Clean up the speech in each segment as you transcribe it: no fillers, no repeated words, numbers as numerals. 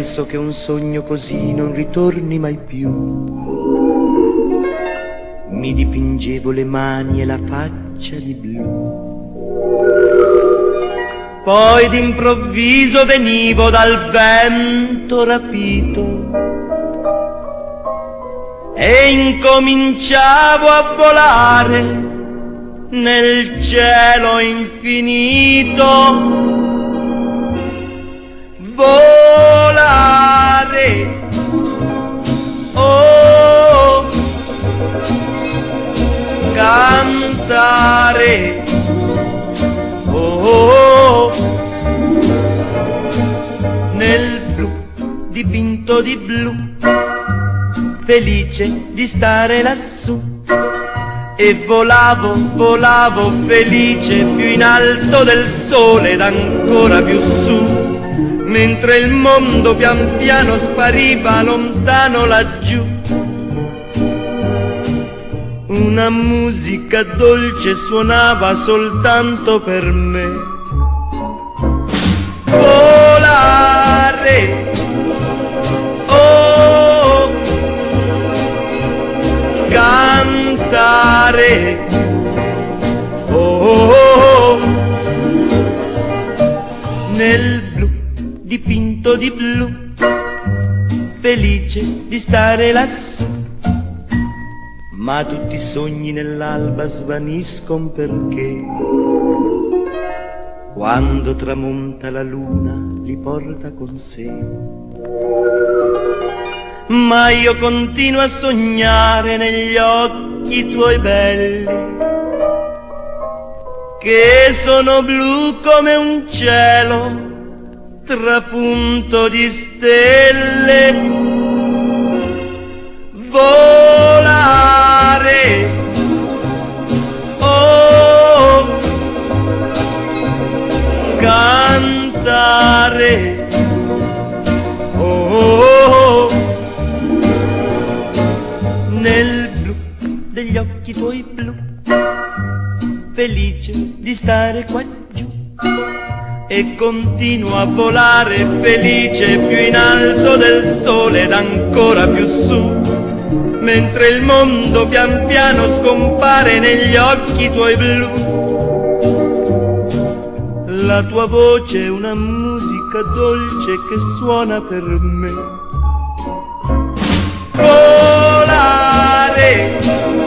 penso che un sogno così non ritorni mai più. Mi dipingevo le mani e la faccia di blu. Poi d'improvviso venivo dal vento rapito e incominciavo a volare nel cielo infinito. Volare, oh, cantare, oh, nel blu dipinto di blu, felice di stare lassù. E volavo, volavo felice più in alto del sole ed ancora più su, mentre il mondo pian piano spariva lontano laggiù. Una musica dolce suonava soltanto per me. Volare, oh, cantare, oh, nel blu dipinto di blu, felice di stare lassù. Ma tutti i sogni nell'alba svaniscono perché quando tramonta la luna li porta con sé. Ma io continuo a sognare negli occhi tuoi belli, che sono blu come un cielo trapunto di stelle. Volare, oh, cantare, oh, nel blu degli occhi tuoi blu, felice di stare qua giù. E continuo a volare felice più in alto del sole ed ancora più su, mentre il mondo pian piano scompare negli occhi tuoi blu. La tua voce è una musica dolce che suona per me. Volare,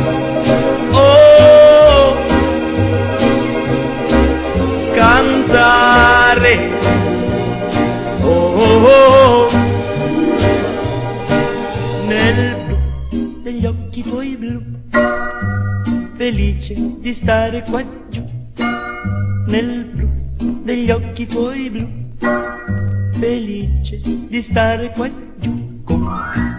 oh, cantare, oh, nel blu degli occhi tuoi blu, felice di stare qua giù. Nel blu degli occhi tuoi blu, felice di stare qua giù con me.